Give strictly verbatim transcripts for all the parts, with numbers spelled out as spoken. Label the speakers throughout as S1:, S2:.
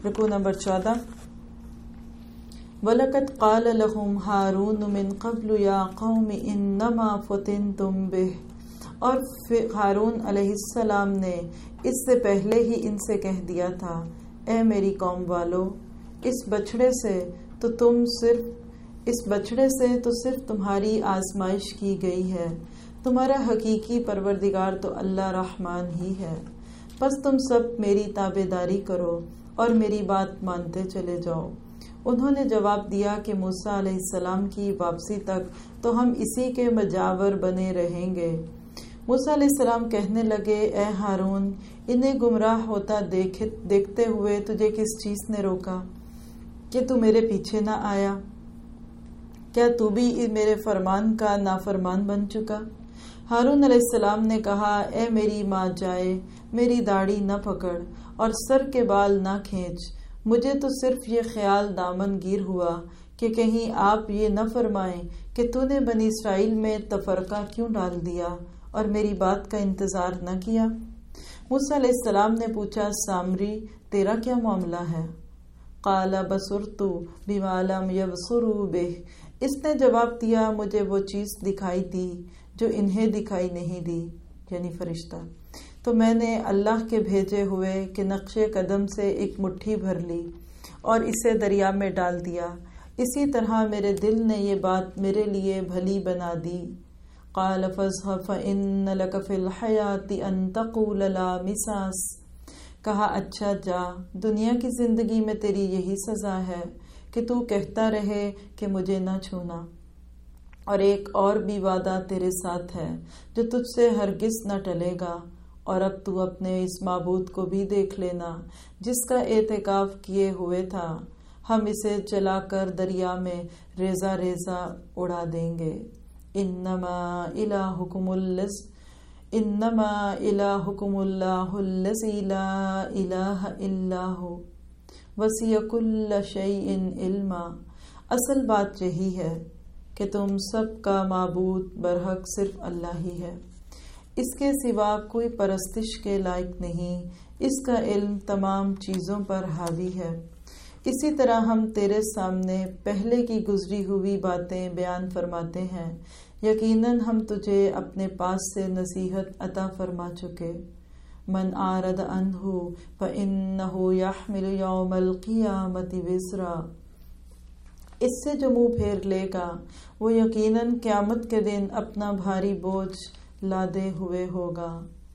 S1: رکوع نمبر چودہ. وَلَقَدْ قَالَ لَهُمْ هَارُونُ مِنْ قَبْلُ يَا قَوْمِ إِنَّمَا فُتِنْتُمْ بِهِ. اور ہارون علیہ السلام نے اس سے پہلے ہی ان سے کہہ دیا تھا، اے میری قوم والو، اس بچڑے سے تو تم صرف اس بچڑے سے تو صرف تمہاری آزمائش کی گئی ہے. تمہارا حقیقی پروردگار تو اللہ رحمان ہی ہے. بس تم سب میری تابع داری کرو اور میری بات مانتے چلے جاؤ. انہوں نے جواب دیا کہ موسیٰ علیہ السلام کی واپسی تک تو ہم اسی کے مجاور بنے رہیں گے. موسیٰ علیہ السلام کہنے لگے، اے ہارون، انہیں گمراہ ہوتا دیکھ دیکھتے ہوئے تجھے کس چیز نے روکا کہ تو میرے پیچھے نہ آیا؟ کیا تو بھی میرے فرمان کا نافرمان بن چکا؟ ہارون علیہ السلام نے کہا، اے میری ماں جائے، میری داڑھی نہ پکڑ اور سر کے بال نہ کھینچ. مجھے تو صرف یہ خیال دامن گیر ہوا کہ کہیں آپ یہ نہ فرمائیں کہ تو نے بنی اسرائیل میں تفرقہ کیوں ڈال دیا اور میری بات کا انتظار نہ کیا. موسیٰ علیہ السلام نے پوچھا، سامری تیرا کیا معاملہ ہے؟ قال بصرت بما لم يبصروا به. اس نے جواب دیا، مجھے وہ چیز دکھائی دی جو انہیں دکھائی نہیں دی، یعنی فرشتہ. تو میں نے اللہ کے بھیجے ہوئے کہ نقش قدم سے ایک مٹھی بھر لی اور اسے دریا میں ڈال دیا. اسی طرح میرے دل نے یہ بات میرے لیے بھلی بنا دی. قال فاذهب فإن لك في الحياة أن تقول لا مساس. کہا، اچھا جا، دنیا کی زندگی میں تیری یہی سزا ہے کہ تو کہتا رہے کہ مجھے نہ چھونا. اور ایک اور بھی وعدہ تیرے ساتھ ہے جو تجھ سے ہرگز نہ ٹلے گا. اور اب تو اپنے اس معبود کو بھی دیکھ لینا جس کا اعتکاف کیے ہوئے تھا. ہم اسے چلا کر دریا میں ریزہ ریزہ اڑا دیں گے. انما الہکم اللذ انما الہکم اللہ الذی لا الہ الا ہو وسع کل شیء علما. اصل بات یہی ہے کہ تم سب کا معبود برحق صرف اللہ ہی ہے، اس کے سوا کوئی پرستش کے لائق نہیں. اس کا علم تمام چیزوں پر حاوی ہے. اسی طرح ہم تیرے سامنے پہلے کی گزری ہوئی باتیں بیان فرماتے ہیں. یقیناً ہم تجھے اپنے پاس سے نصیحت عطا فرما چکے. من اعرض عنہ فإنہ یحمل یوم القیامت وزرا. اس سے جو منہ پھیر لے گا وہ یقیناً قیامت کے دن اپنا بھاری بوجھ لادے ہوئے ہوگا.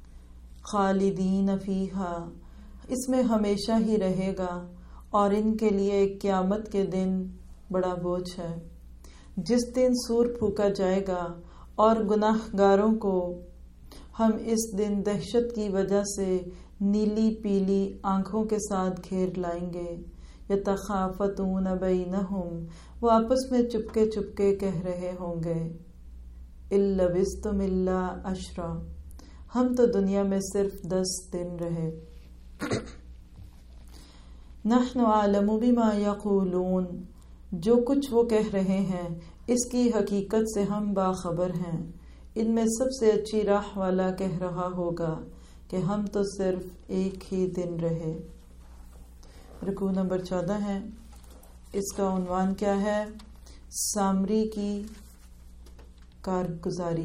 S1: خالدین فیہا، اس میں ہمیشہ ہی رہے گا. اور ان کے لیے قیامت کے دن بڑا بوجھ ہے، جس دن سور پھونکا جائے گا اور گناہ گاروں کو ہم اس دن دہشت کی وجہ سے نیلی پیلی آنکھوں کے ساتھ گھیر لائیں گے. یتخافتون بینہم، وہ آپس میں چپکے چپکے کہہ رہے ہوں گے، اِن لبثتم الا عشرا، ہم تو دنیا میں صرف دس دن رہے. نحن اعلم بما یقولون، جو کچھ وہ کہہ رہے ہیں اس کی حقیقت سے ہم باخبر ہیں. ان میں سب سے اچھی راہ والا کہہ رہا ہوگا کہ ہم تو صرف ایک ہی دن رہے. رکوع نمبر چودہ ہے. اس کا عنوان کیا ہے؟ سامری کی کارگزاری.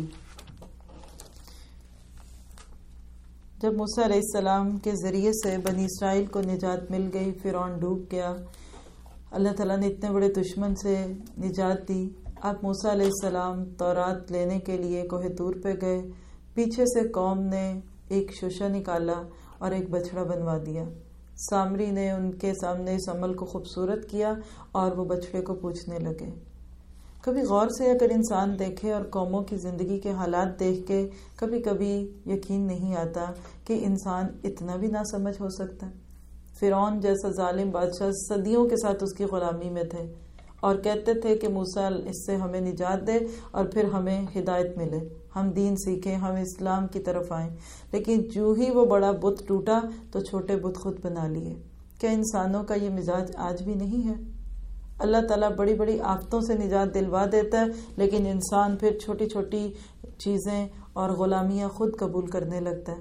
S1: جب موسیٰ علیہ السلام کے ذریعے سے بنی اسرائیل کو نجات مل گئی، فرعون ڈوب گیا، اللہ تعالیٰ نے اتنے بڑے دشمن سے نجات دی. اب موسیٰ علیہ السلام تورات لینے کے لیے کوہ طور پہ گئے. پیچھے سے قوم نے ایک شوشہ نکالا اور ایک بچڑا بنوا دیا. سامری نے ان کے سامنے اس عمل کو خوبصورت کیا اور وہ بچڑے کو پوچھنے لگے. کبھی غور سے اگر انسان دیکھے اور قوموں کی زندگی کے حالات دیکھ کے کبھی کبھی یقین نہیں آتا کہ انسان اتنا بھی نہ سمجھ ہو سکتا. فرعون جیسا ظالم بادشاہ صدیوں کے ساتھ اس کی غلامی میں تھے اور کہتے تھے کہ موسیٰ اس سے ہمیں نجات دے اور پھر ہمیں ہدایت ملے، ہم دین سیکھیں، ہم اسلام کی طرف آئیں. لیکن جو ہی وہ بڑا بت ٹوٹا تو چھوٹے بت خود بنا لیے. کیا انسانوں کا یہ مزاج آج بھی نہیں ہے؟ اللہ تعالیٰ بڑی بڑی آفتوں سے نجات دلوا دیتا ہے، لیکن انسان پھر چھوٹی چھوٹی چیزیں اور غلامیاں خود قبول کرنے لگتا ہے.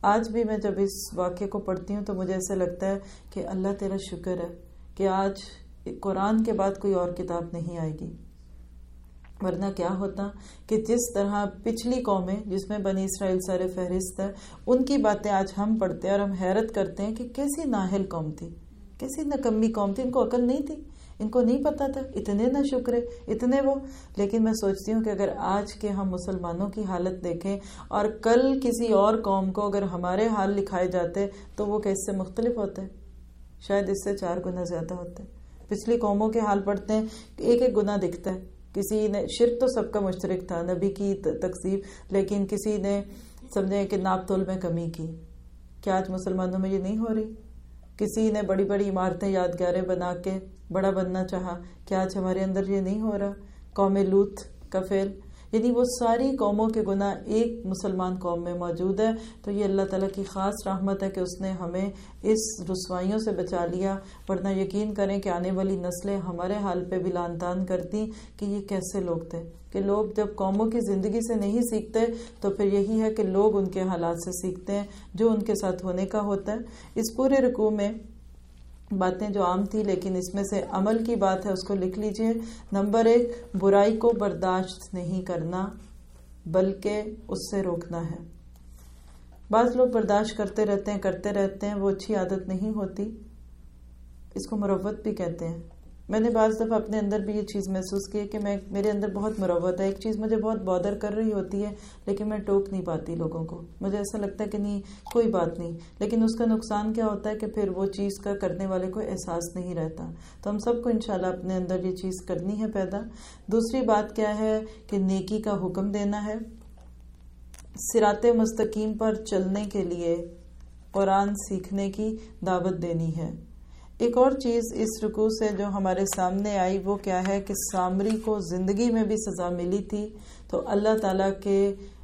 S1: آج بھی میں جب اس واقعے کو پڑھتی ہوں تو مجھے ایسا لگتا ہے کہ اللہ تیرا شکر ہے کہ آج قرآن کے بعد کوئی اور کتاب نہیں آئے گی، ورنہ کیا ہوتا کہ جس طرح پچھلی قومیں جس میں بنی اسرائیل سر فہرست ہے، ان کی باتیں آج ہم پڑھتے ہیں اور ہم حیرت کرتے ہیں کہ کیسی نااہل قوم تھی، کیسی نکمی قوم تھی، ان کو عقل نہیں تھی، ان کو نہیں پتا تھا، اتنے نہ شکرے، اتنے وہ۔ لیکن میں سوچتی ہوں کہ اگر آج کے ہم مسلمانوں کی حالت دیکھیں اور کل کسی اور قوم کو اگر ہمارے حال لکھائے جاتے تو وہ کیسے مختلف ہوتے، شاید اس سے چار گنا زیادہ ہوتے۔ پچھلی قوموں کے حال پڑھتے ہیں، ایک ایک گنا دکھتا ہے، کسی نے شرک تو سب کا مشترک تھا، نبی کی تکذیب، لیکن کسی نے سمجھے کہ ناپ تول میں کمی کی۔ کیا آج مسلمانوں میں یہ نہیں ہو رہی؟ کسی نے بڑی بڑی عمارتیں یادگاریں بنا کے بڑا بننا چاہا، کیا آج ہمارے اندر یہ نہیں ہو رہا؟ قوم لوط کا فعل، یعنی وہ ساری قوموں کے گناہ ایک مسلمان قوم میں موجود ہے۔ تو یہ اللہ تعالیٰ کی خاص رحمت ہے کہ اس نے ہمیں اس رسوائیوں سے بچا لیا، ورنہ یقین کریں کہ آنے والی نسلیں ہمارے حال پہ بھی لان تان کرتی کہ یہ کیسے لوگ تھے، کہ لوگ جب قوموں کی زندگی سے نہیں سیکھتے تو پھر یہی ہے کہ لوگ ان کے حالات سے سیکھتے ہیں جو ان کے ساتھ ہونے کا ہوتا ہے۔ اس پورے رکوع میں باتیں جو عام تھی لیکن اس میں سے عمل کی بات ہے، اس کو لکھ لیجئے۔ نمبر ایک، برائی کو برداشت نہیں کرنا بلکہ اس سے روکنا ہے۔ بعض لوگ برداشت کرتے رہتے ہیں کرتے رہتے ہیں، وہ اچھی عادت نہیں ہوتی، اس کو مروت بھی کہتے ہیں۔ میں نے بعض دفعہ اپنے اندر بھی یہ چیز محسوس کی ہے کہ میں میرے اندر بہت مروت ہے، ایک چیز مجھے بہت بادر کر رہی ہوتی ہے لیکن میں ٹوک نہیں پاتی لوگوں کو، مجھے ایسا لگتا ہے کہ نہیں کوئی بات نہیں، لیکن اس کا نقصان کیا ہوتا ہے کہ پھر وہ چیز کا کرنے والے کو احساس نہیں رہتا۔ تو ہم سب کو انشاءاللہ اپنے اندر یہ چیز کرنی ہے پیدا۔ دوسری بات کیا ہے کہ نیکی کا حکم دینا ہے، صراط مستقیم پر چلنے کے لیے قرآن سیکھنے کی دعوت دینی ہے۔ ایک اور چیز اس رکوع سے جو ہمارے سامنے آئی وہ کیا ہے کہ سامری کو زندگی میں بھی سزا ملی تھی، تو اللہ تعالیٰ کے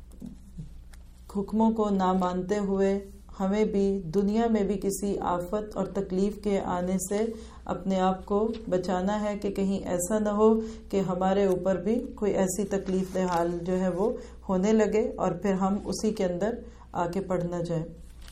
S1: حکموں کو نہ مانتے ہوئے ہمیں بھی دنیا میں بھی کسی آفت اور تکلیف کے آنے سے اپنے آپ کو بچانا ہے کہ کہیں ایسا نہ ہو کہ ہمارے اوپر بھی کوئی ایسی تکلیف دہ حال جو ہے وہ ہونے لگے اور پھر ہم اسی کے اندر آ کے پڑ نہ جائیں۔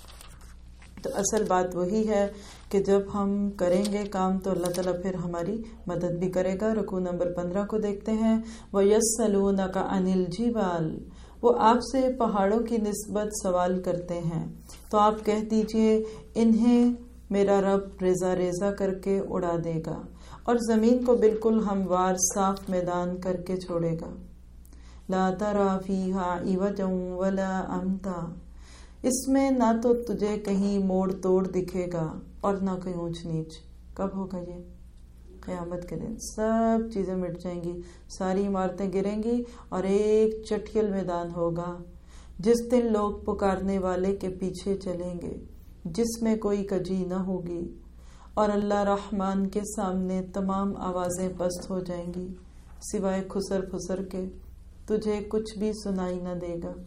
S1: تو اصل بات وہی ہے کہ جب ہم کریں گے کام تو اللہ تعالیٰ پھر ہماری مدد بھی کرے گا۔ رکوع نمبر پندرہ کو دیکھتے ہیں۔ وَيَسْأَلُونَكَ عَنِ الْجِبَالِ، وہ آپ سے پہاڑوں کی نسبت سوال کرتے ہیں، تو آپ کہہ دیجئے انہیں میرا رب ریزہ ریزہ کر کے اڑا دے گا اور زمین کو بالکل ہموار صاف میدان کر کے چھوڑے گا۔ لَا تَرَى فِيهَا عِوَجًا وَلَا أَمْتًا، اس میں نہ تو تجھے کہیں موڑ توڑ دکھے گا اور نہ کہیں اونچ نیچ۔ کب ہوگا یہ؟ قیامت کے دن سب چیزیں مٹ جائیں گی، ساری عمارتیں گریں گی اور ایک چٹیل میدان ہوگا جس دن لوگ پکارنے والے کے پیچھے چلیں گے، جس میں کوئی کجی نہ ہوگی، اور اللہ رحمان کے سامنے تمام آوازیں پست ہو جائیں گی سوائے خسر پھسر کے، تجھے کچھ بھی سنائی نہ دے گا۔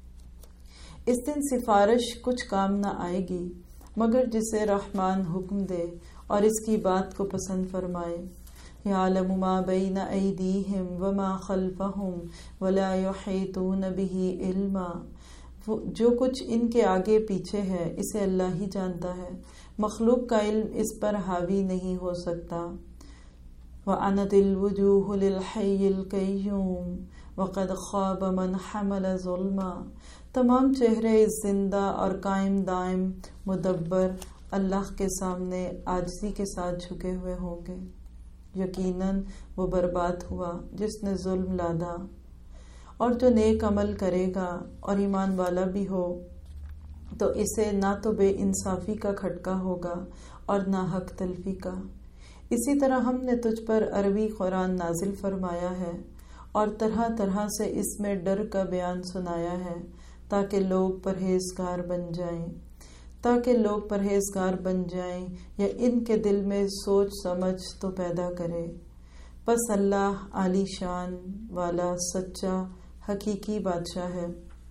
S1: اس دن سفارش کچھ کام نہ آئے گی مگر جسے رحمان حکم دے اور اس کی بات کو پسند فرمائے۔ یعلم ما بین ایدیہم وما خلفہم ولا یحیطون بہ علما، جو کچھ ان کے آگے پیچھے ہے اسے اللہ ہی جانتا ہے، مخلوق کا علم اس پر حاوی نہیں ہو سکتا۔ وعنت الوجوہ للحی القیوم وقد خواب من حمل ظلما، تمام چہرے اس زندہ اور قائم دائم مدبر اللہ کے سامنے عاجزی کے ساتھ جھکے ہوئے ہوں گے۔ یقیناً وہ برباد ہوا جس نے ظلم لادا، اور جو نیک عمل کرے گا اور ایمان والا بھی ہو تو اسے نہ تو بے انصافی کا کھٹکا ہوگا اور نہ حق تلفی کا۔ اسی طرح ہم نے تجھ پر عربی قرآن نازل فرمایا ہے اور طرح طرح سے اس میں ڈر کا بیان سنایا ہے تاکہ لوگ پرہیزگار بن جائیں تاکہ لوگ پرہیزگار بن جائیں یا ان کے دل میں سوچ سمجھ تو پیدا کرے۔ پس اللہ عالی شان والا سچا حقیقی بادشاہ ہے۔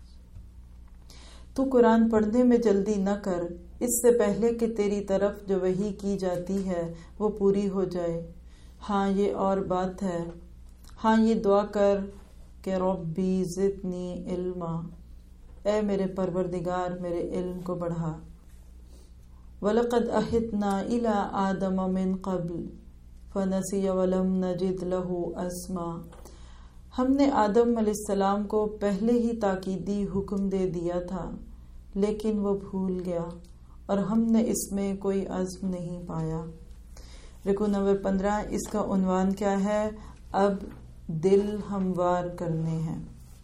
S1: تو قرآن پڑھنے میں جلدی نہ کر اس سے پہلے کہ تیری طرف جو وحی کی جاتی ہے وہ پوری ہو جائے۔ ہاں یہ اور بات ہے، ہاں یہ دعا کر کہ ربی زدنی علما، اے میرے پروردگار میرے علم کو بڑھا۔ وَلَقَدْ أَحِطْنَا إِلَىٰ آدَمَ مِن قَبْلُ فَنَسِيَ وَلَمْ نَجِدْ لَهُ عَزْمًا۔ ہم نے آدم علیہ السلام کو پہلے ہی تاکیدی حکم دے دیا تھا لیکن وہ بھول گیا اور ہم نے اس میں کوئی عزم نہیں پایا۔ رکوع نمبر پندرہ، اس کا عنوان کیا ہے؟ اب دل ہموار کرنے ہیں۔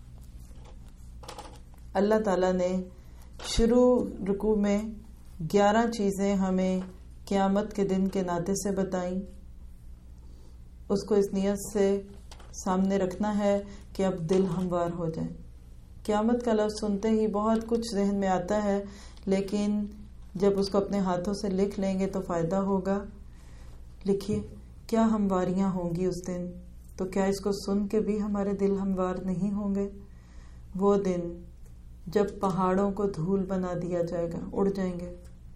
S1: اللہ تعالیٰ نے شروع رکوع میں گیارہ چیزیں ہمیں قیامت کے دن کے ناطے سے بتائیں۔ اس کو اس نیت سے سامنے رکھنا ہے کہ اب دل ہموار ہو جائے۔ قیامت کا لفظ سنتے ہی بہت کچھ ذہن میں آتا ہے، لیکن جب اس کو اپنے ہاتھوں سے لکھ لیں گے تو فائدہ ہوگا۔ لکھیے کیا ہمواریاں ہوں گی اس دن، تو کیا اس کو سن کے بھی ہمارے دل ہموار نہیں ہوں گے؟ وہ دن جب پہاڑوں کو دھول بنا دیا جائے گا، اڑ جائیں گے،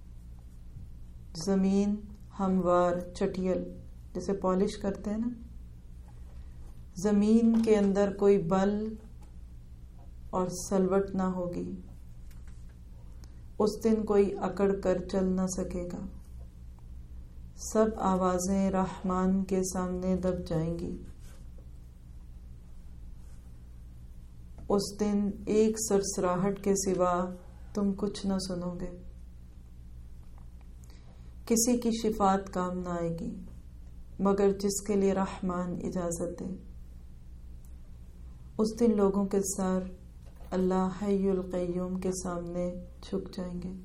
S1: زمین ہموار چٹیل جیسے پالش کرتے ہیں نا، زمین کے اندر کوئی بل اور سلوٹ نہ ہوگی، اس دن کوئی اکڑ کر چل نہ سکے گا، سب آوازیں رحمان کے سامنے دب جائیں گی۔ اس دن ایک سرسراہٹ کے سوا تم کچھ نہ سنو گے، کسی کی شفاعت کام نہ آئے گی مگر جس کے لیے رحمان اجازت دے۔ اس دن لوگوں کے سر اللہ حی القیوم کے سامنے جھک جائیں گے۔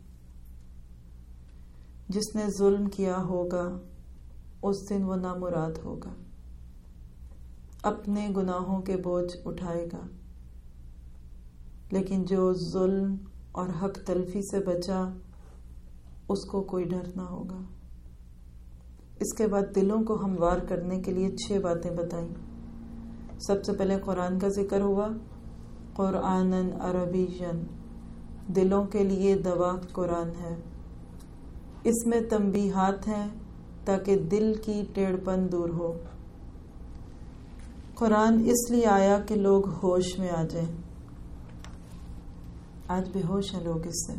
S1: جس نے ظلم کیا ہوگا اس دن وہ نامراد ہوگا، اپنے گناہوں کے بوجھ اٹھائے گا، لیکن جو ظلم اور حق تلفی سے بچا اس کو کوئی ڈر نہ ہوگا۔ اس کے بعد دلوں کو ہموار کرنے کے لیے چھ باتیں بتائیں۔ سب سے پہلے قرآن کا ذکر ہوا، قرآناً عربیاً، دلوں کے لیے دوا قرآن ہے۔ اس میں تنبیہات ہیں تاکہ دل کی ٹیڑھ پن دور ہو۔ قرآن اس لیے آیا کہ لوگ ہوش میں آ جائیں۔ آج بے ہوش ہیں لوگ اس سے۔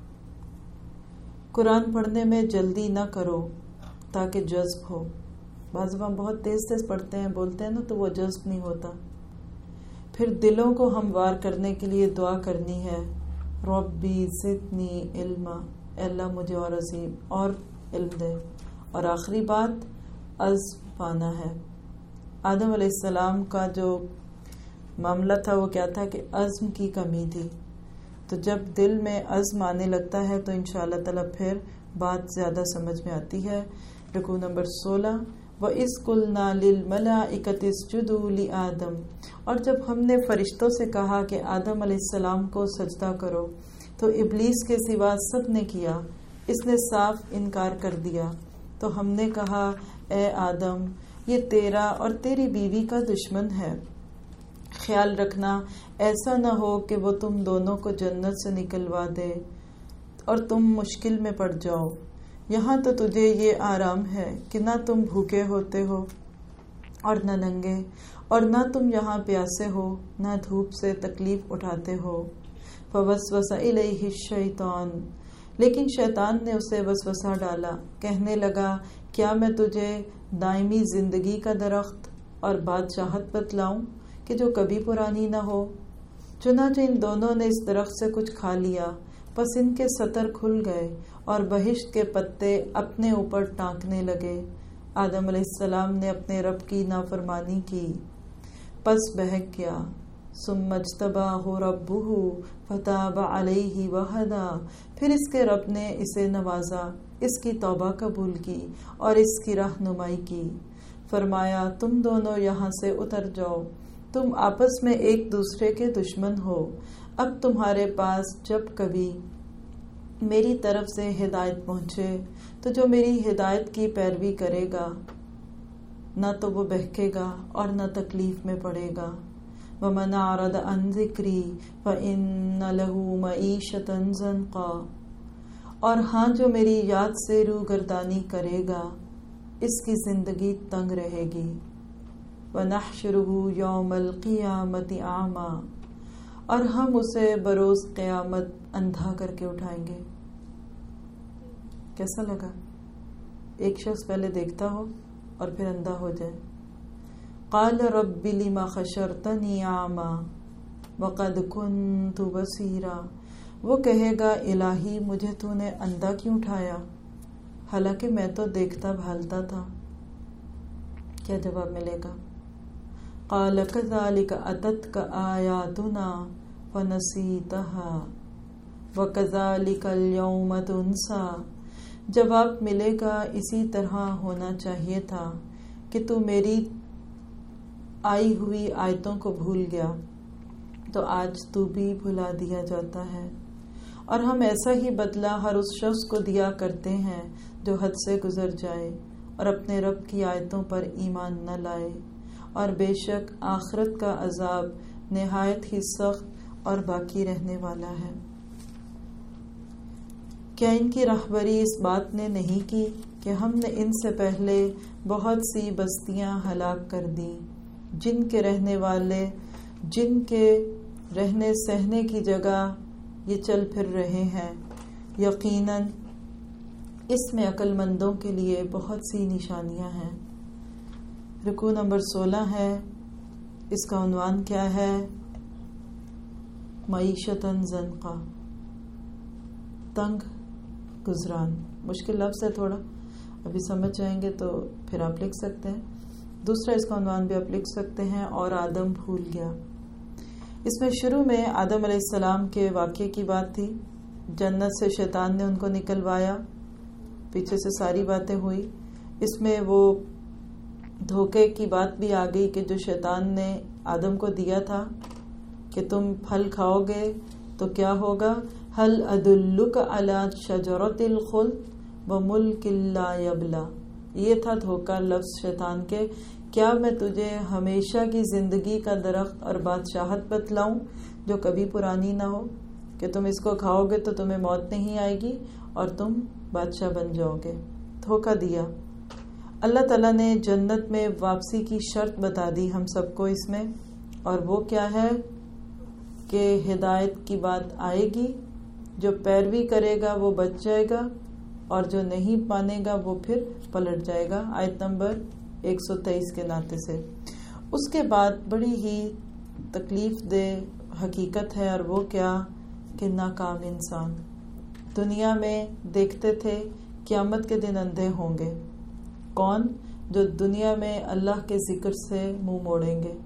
S1: قرآن پڑھنے میں جلدی نہ کرو تاکہ جذب ہو۔ بعض ہم بہت تیز تیز پڑھتے ہیں، بولتے ہیں نا، تو وہ جذب نہیں ہوتا۔ پھر دلوں کو ہموار کرنے کے لیے دعا کرنی ہے، ربی زدنی علما، اے اللہ مجھے اور عظیم اور علم دے۔ اور آخری بات عزم پانا ہے۔ آدم علیہ السلام کا جو معاملہ تھا وہ کیا تھا کہ عزم کی کمی تھی۔ تو جب دل میں عزم آنے لگتا ہے تو انشاءاللہ تعالیٰ پھر بات زیادہ سمجھ میں آتی ہے۔ رکوع نمبر سولہ، وَإِذْ قُلْنَا لِلْمَلَائِكَةِ اسْجُدُوا لِآدَمَ، اور جب ہم نے فرشتوں سے کہا کہ آدم علیہ السلام کو سجدہ کرو تو ابلیس کے سوا سب نے کیا، اس نے صاف انکار کر دیا۔ تو ہم نے کہا اے آدم یہ تیرا اور تیری بیوی کا دشمن ہے، خیال رکھنا ایسا نہ ہو کہ وہ تم دونوں کو جنت سے نکلوا دے اور تم مشکل میں پڑ جاؤ۔ یہاں تو تجھے یہ آرام ہے کہ نہ تم بھوکے ہوتے ہو اور نہ ننگے، اور نہ تم یہاں پیاسے ہو، نہ دھوپ سے تکلیف اٹھاتے ہو۔ فوسوس الیہ الشیطان، لیکن شیطان نے اسے وسوسہ ڈالا، کہنے لگا کیا میں تجھے دائمی زندگی کا درخت اور بادشاہت بتلاؤں کہ جو کبھی پرانی نہ ہو؟ چنانچہ ان دونوں نے اس درخت سے کچھ کھا لیا، پس ان کے سطر کھل گئے اور بہشت کے پتے اپنے اوپر ٹانکنے لگے۔ آدم علیہ السلام نے اپنے رب کی نافرمانی کی، پس بہک گیا۔ ثم اجتباہ ربہ فتاب علیہ وہدی، پھر اس کے رب نے اسے نوازا، اس کی توبہ قبول کی اور اس کی رہنمائی کی۔ فرمایا تم دونوں یہاں سے اتر جاؤ، تم آپس میں ایک دوسرے کے دشمن ہو۔ اب تمہارے پاس جب کبھی میری طرف سے ہدایت پہنچے تو جو میری ہدایت کی پیروی کرے گا نہ تو وہ بہکے گا اور نہ تکلیف میں پڑے گا۔ وَمَنْ أَعْرَضَ عَنْ ذِكْرِي فَإِنَّ لَهُ مَعِيشَةً ضَنْكًا، اور ہاں جو میری یاد سے روگردانی کرے گا اس کی زندگی تنگ رہے گی۔ وَنَحْشُرُهُ يَوْمَ الْقِيَامَةِ أَعْمَى، اور ہم اسے بروز قیامت اندھا کر کے اٹھائیں گے. کیسا لگا؟ ایک شخص پہلے دیکھتا ہو اور پھر اندھا ہو جائے. قال رب لما خشرتنی اعمی وقد كنت بصیرا. وہ کہے گا الہی مجھے تو نے اندھا کیوں اٹھایا حالانکہ میں تو دیکھتا بھالتا تھا. کیا جواب ملے گا؟ قال كذلك اتتك آیاتنا فنسیتها وكذلك اليوم تنسى. جواب ملے گا اسی طرح ہونا چاہیے تھا کہ تو میری آئی ہوئی آیتوں کو بھول گیا تو آج تو بھی بھلا دیا جاتا ہے. اور ہم ایسا ہی بدلہ ہر اس شخص کو دیا کرتے ہیں جو حد سے گزر جائے اور اپنے رب کی آیتوں پر ایمان نہ لائے. اور بے شک آخرت کا عذاب نہایت ہی سخت اور باقی رہنے والا ہے. کیا ان کی رہبری اس بات نے نہیں کی کہ ہم نے ان سے پہلے بہت سی بستیاں ہلاک کر دیں جن کے رہنے والے جن کے رہنے سہنے کی جگہ یہ چل پھر رہے ہیں. یقیناً اس میں عقل مندوں کے لیے بہت سی نشانیاں ہیں. رکوع نمبر سولہ ہے. اس کا عنوان کیا ہے؟ معیشتاً ضنقا، تنگ گزران. مشکل لفظ ہے تھوڑا، ابھی سمجھ جائیں گے تو پھر آپ لکھ سکتے ہیں. دوسرا اس کا عنوان بھی آپ لکھ سکتے ہیں اور آدم بھول گیا. اس میں شروع میں آدم علیہ السلام کے واقعے کی بات تھی. جنت سے شیطان نے ان کو نکلوایا، پیچھے سے ساری باتیں ہوئی. اس میں وہ دھوکے کی بات بھی آ گئی کہ جو شیطان نے آدم کو دیا تھا کہ تم پھل کھاؤ گے تو کیا ہوگا. هل ادلک علی شجرۃ الخلد وملک لا یبلی. یہ تھا دھوکہ لفظ شیطان کے. کیا میں تجھے ہمیشہ کی زندگی کا درخت اور بادشاہت بتلاؤں جو کبھی پرانی نہ ہو، کہ تم اس کو کھاؤ گے تو تمہیں موت نہیں آئے گی اور تم بادشاہ بن جاؤ گے. دھوکہ دیا. اللہ تعالیٰ نے جنت میں واپسی کی شرط بتا دی ہم سب کو اس میں، اور وہ کیا ہے کہ ہدایت کی بات آئے گی. جو پیروی کرے گا وہ بچ جائے گا اور جو نہیں مانے گا وہ پھر پلٹ جائے گا. آیت نمبر ایک سو تیئیس کے ناطے سے. اس کے بعد بڑی ہی تکلیف دہ حقیقت ہے، اور وہ کیا کہ ناکام انسان. دنیا میں دیکھتے تھے قیامت کے دن اندھے ہوں گے. کون؟ جو دنیا میں اللہ کے ذکر سے منہ موڑیں گے.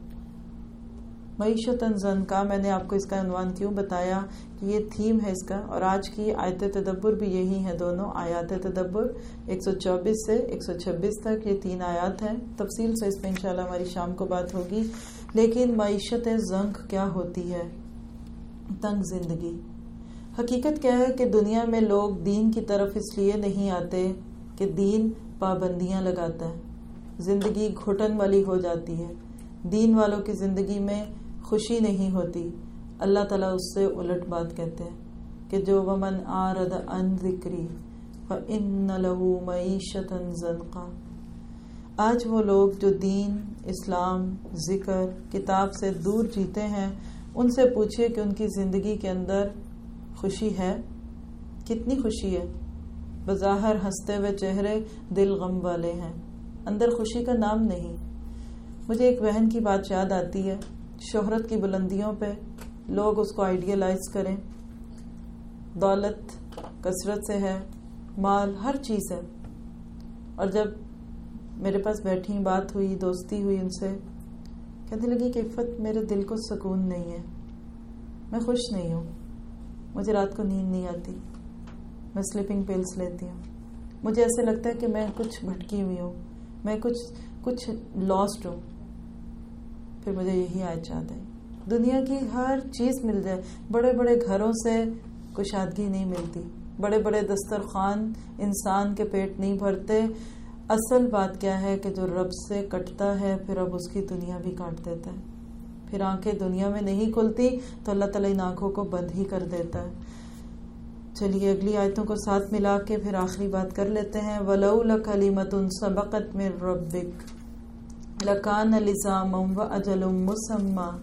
S1: معیشتاً ضنقا. میں نے آپ کو اس کا عنوان کیوں بتایا کہ یہ تھیم ہے اس کا، اور آج کی آیت تدبر بھی یہی ہیں. دونوں آیات تدبر ایک سو چوبیس سے ایک سو چھبیس تک یہ تین آیات ہیں. تفصیل سے اس میں انشاءاللہ ہماری شام کو بات ہوگی. لیکن معیشت ضنق کیا ہوتی ہے؟ تنگ زندگی. حقیقت کیا ہے کہ دنیا میں لوگ دین کی طرف اس لیے نہیں آتے کہ دین پابندیاں لگاتا ہے. زندگی گھٹن والی ہو جاتی ہے. دین والوں کی زندگی میں خوشی نہیں ہوتی. اللہ تعالیٰ اس سے الٹ بات کہتے ہیں کہ جو ومن آرد عن ذکری فإن له معیشتاً ضنقا. آج وہ لوگ جو دین، اسلام، ذکر، کتاب سے دور جیتے ہیں، ان سے پوچھئے کہ ان کی زندگی کے اندر خوشی ہے؟ کتنی خوشی ہے؟ بظاہر ہنستے ہوئے چہرے، دل غم والے ہیں، اندر خوشی کا نام نہیں. مجھے ایک بہن کی بات یاد آتی ہے. شہرت کی بلندیوں پہ لوگ اس کو آئیڈیلائز کریں. دولت کثرت سے ہے، مال ہر چیز ہے. اور جب میرے پاس بیٹھی بات ہوئی، دوستی ہوئی ان سے، کہنے لگی کہ عفت میرے دل کو سکون نہیں ہے، میں خوش نہیں ہوں، مجھے رات کو نیند نہیں آتی، میں سلیپنگ پلس لیتی ہوں، مجھے ایسے لگتا ہے کہ میں کچھ بھٹکی ہوئی ہوں، میں کچھ کچھ لاسٹ ہوں. پھر مجھے یہی آیت یاد ہے. دنیا کی ہر چیز مل جائے، بڑے بڑے گھروں سے کشادگی نہیں ملتی، بڑے بڑے دسترخوان انسان کے پیٹ نہیں بھرتے. اصل بات کیا ہے کہ جو رب سے کٹتا ہے پھر اب اس کی دنیا بھی کاٹ دیتا ہے. پھر آنکھیں دنیا میں نہیں کھلتی تو اللہ تعالیٰ ان آنکھوں کو بند ہی کر دیتا ہے. چلیے اگلی آیتوں کو ساتھ ملا کے پھر آخری بات کر لیتے ہیں. وَلَوْلَا كَلِمَةٌ سَبَقَتْ مِن رَبِّكَ لَكَانَ لِزَامًا وَأَجَلٌ مُّسَمًّى.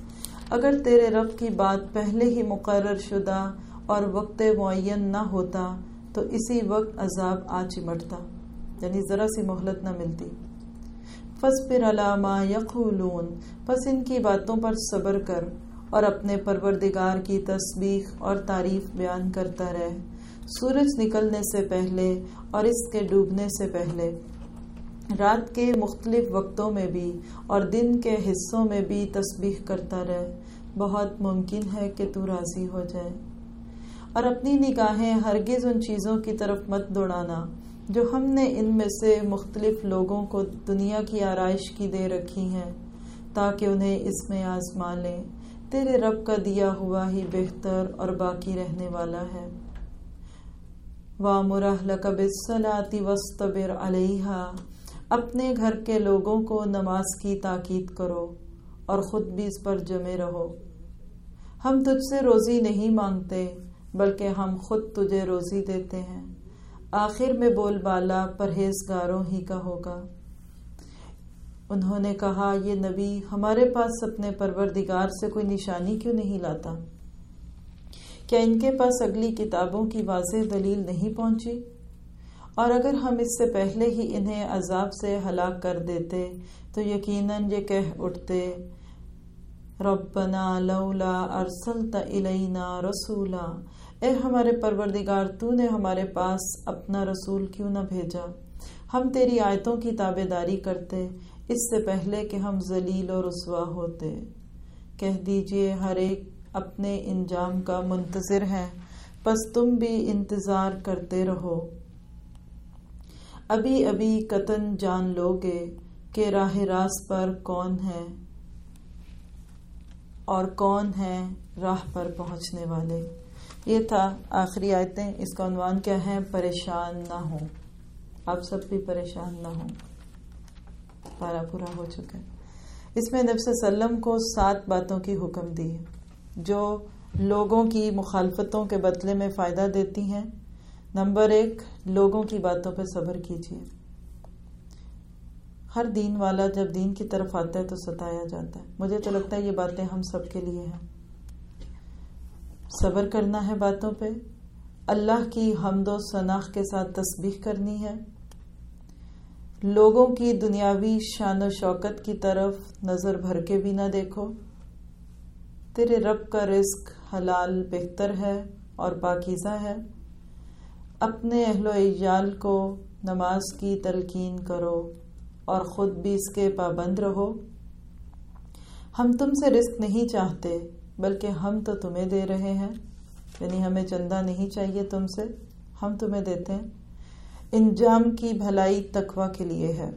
S1: اگر تیرے رب کی بات پہلے ہی مقرر شدہ اور وقت معین نہ ہوتا تو اسی وقت عذاب آ چمٹتا، یعنی ذرا سی مہلت نہ ملتی۔ فاصبر علی ما یقولون، پس ان کی باتوں پر صبر کر اور اپنے پروردگار کی تسبیح اور تعریف بیان کرتا رہ، سورج نکلنے سے پہلے اور اس کے ڈوبنے سے پہلے، رات کے مختلف وقتوں میں بھی اور دن کے حصوں میں بھی تسبیح کرتا رہ، بہت ممکن ہے کہ تو راضی ہو جائے۔ اور اپنی نگاہیں ہرگز ان چیزوں کی طرف مت دوڑانا جو ہم نے ان میں سے مختلف لوگوں کو دنیا کی آرائش کی دے رکھی ہیں، تاکہ انہیں اس میں آزما لیں۔ تیرے رب کا دیا ہوا ہی بہتر اور باقی رہنے والا ہے۔ وَأْمُرْ أَهْلَكَ بِالصَّلَاةِ وَاصْطَبِرْ عَلَيْهَا، اپنے گھر کے لوگوں کو نماز کی تاکید کرو اور خود بھی اس پر جمے رہو۔ ہم تجھ سے روزی نہیں مانگتے بلکہ ہم خود تجھے روزی دیتے ہیں، آخر میں بول بالا پرہیزگاروں ہی کا ہوگا۔ انہوں نے کہا، یہ نبی ہمارے پاس اپنے پروردگار سے کوئی نشانی کیوں نہیں لاتا؟ کیا ان کے پاس اگلی کتابوں کی واضح دلیل نہیں پہنچی؟ اور اگر ہم اس سے پہلے ہی انہیں عذاب سے ہلاک کر دیتے تو یقیناً یہ کہہ اٹھتے، ربنا لولا ارسلت الینا رسولا، اے ہمارے پروردگار تو نے ہمارے پاس اپنا رسول کیوں نہ بھیجا، ہم تیری آیتوں کی تابع داری کرتے اس سے پہلے کہ ہم ذلیل و رسوا ہوتے۔ کہہ دیجئے ہر ایک اپنے انجام کا منتظر ہے، پس تم بھی انتظار کرتے رہو۔ ابھی ابھی قطعاً جان لوگے کہ راہ راست پر کون ہے اور کون ہے راہ پر پہنچنے والے۔ یہ تھا آخری آیتیں، اس کا عنوان کیا ہے؟ پریشان نہ ہو، آپ سب بھی پریشان نہ ہو۔ پارا پورا ہو چکا ہے۔ اس میں نبی صلی اللہ علیہ وسلم کو سات باتوں کی حکم دی ہے جو لوگوں کی مخالفتوں کے بدلے میں فائدہ دیتی ہیں۔ نمبر ایک، لوگوں کی باتوں پر صبر کیجیے۔ ہر دین والا جب دین کی طرف آتا ہے تو ستایا جاتا ہے۔ مجھے تو لگتا ہے یہ باتیں ہم سب کے لیے ہیں۔ صبر کرنا ہے باتوں پہ، اللہ کی حمد و ثنا کے ساتھ تسبیح کرنی ہے، لوگوں کی دنیاوی شان و شوکت کی طرف نظر بھر کے بھی نہ دیکھو۔ تیرے رب کا رزق حلال بہتر ہے اور پاکیزہ ہے۔ اپنے اہل و عیال کو نماز کی تلقین کرو اور خود بھی اس کے پابند رہو۔ ہم تم سے رزق نہیں چاہتے بلکہ ہم تو تمہیں دے رہے ہیں، یعنی ہمیں چندہ نہیں چاہیے تم سے، ہم تمہیں دیتے ہیں۔ انجام کی بھلائی تقویٰ کے لیے ہے۔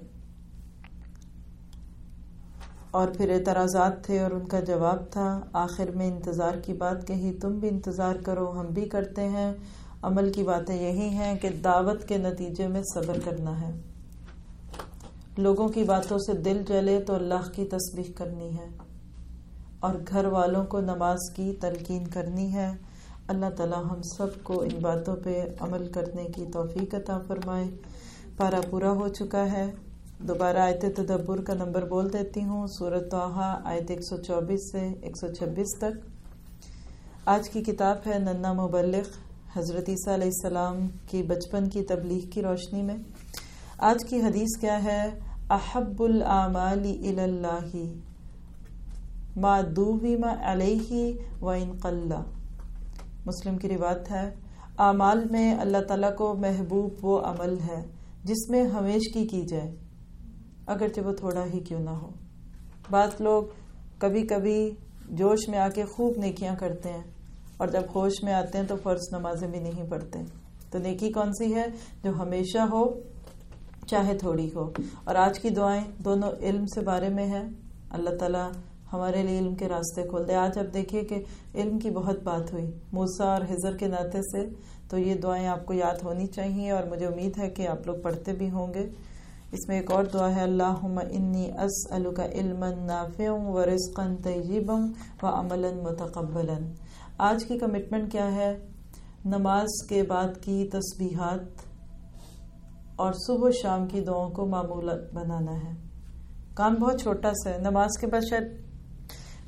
S1: اور پھر اعتراضات تھے اور ان کا جواب تھا، آخر میں انتظار کی بات کہی، تم بھی انتظار کرو، ہم بھی کرتے ہیں۔ عمل کی باتیں یہی ہیں کہ دعوت کے نتیجے میں صبر کرنا ہے۔ لوگوں کی باتوں سے دل جلے تو اللہ کی تسبیح کرنی ہے اور گھر والوں کو نماز کی تلقین کرنی ہے۔ اللہ تعالی ہم سب کو ان باتوں پہ عمل کرنے کی توفیق عطا فرمائے۔ پارہ پورا ہو چکا ہے۔ دوبارہ آیت تدبر کا نمبر بول دیتی ہوں، سورۃ طٰہٰ آیت ایک سو چوبیس سے ایک سو چھبیس تک۔ آج کی کتاب ہے ننھا مبلغ، حضرت عیسیٰ علیہ السلام کی بچپن کی تبلیغ کی روشنی میں۔ آج کی حدیث کیا ہے؟ احب الاعمال الی اللہ ما دوم علیہ وان قل۔ مسلم کی روایت ہے، اعمال میں اللہ تعالیٰ کو محبوب وہ عمل ہے جس میں ہمیشگی کی جائے، اگرچہ وہ تھوڑا ہی کیوں نہ ہو۔ بعض لوگ کبھی کبھی جوش میں آ کے خوب نیکیاں کرتے ہیں اور جب ہوش میں آتے ہیں تو فرض نمازیں بھی نہیں پڑھتے۔ تو نیکی کون سی ہے؟ جو ہمیشہ ہو چاہے تھوڑی ہو۔ اور آج کی دعائیں دونوں علم سے بارے میں ہے، اللہ تعالیٰ ہمارے لیے علم کے راستے کھول دے۔ آج اب دیکھیے کہ علم کی بہت بات ہوئی موسیٰ اور خضر کے ناطے سے، تو یہ دعائیں آپ کو یاد ہونی چاہیے اور مجھے امید ہے کہ آپ لوگ پڑھتے بھی ہوں گے۔ اس میں ایک اور دعا ہے، اللہم انی اسألک علما نافعا ورزقا طیبا وعملا متقبلا۔ آج کی کمٹمنٹ کیا ہے؟ نماز کے بعد کی تسبیحات اور صبح و شام کی دعاؤں کو معمول بنانا ہے۔ کام بہت چھوٹا سا ہے، نماز کے بعد شاید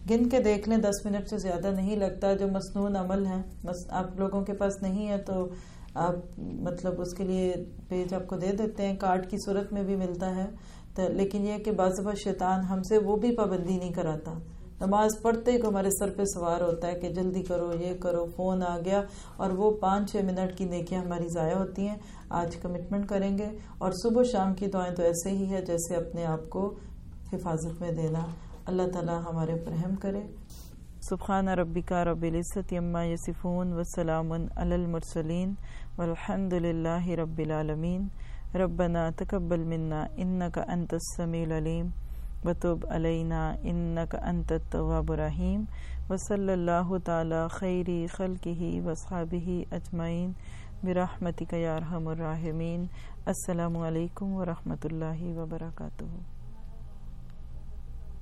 S1: گن کے دیکھ لیں، دس منٹ سے زیادہ نہیں لگتا. جو مسنون عمل ہے آپ لوگوں کے پاس نہیں ہے تو آپ مطلب اس کے لیے پیج آپ کو دے دیتے ہیں، کارڈ کی صورت میں بھی ملتا ہے. لیکن یہ کہ بعض دفعہ شیطان ہم سے وہ بھی پابندی نہیں کراتا، نماز پڑھتے ہی کو ہمارے سر پہ سوار ہوتا ہے کہ جلدی کرو، یہ کرو، فون آ گیا، اور وہ پانچ چھ منٹ کی نیکیاں ہماری ضائع ہوتی ہیں. آج کمٹمنٹ کریں گے، اور صبح شام کی دعائیں تو ایسے ہی ہے جیسے اپنے آپ کو حفاظت میں دینا. اللہ تعالی ہمارے اوپر رحم کرے. سبحان ربک رب العزت عما یصفون وسلام علی المرسلین والحمد للہ رب العالمین. ربنا تقبل منا انک انت السمیع العلیم وتب علینا انک انت التواب الرحیم. وصلی اللہ تعالی خیر خلقہ واصحابہ اجمعین برحمتک یا ارحم الراحمین. السلام علیکم ورحمۃ اللہ وبرکاتہ.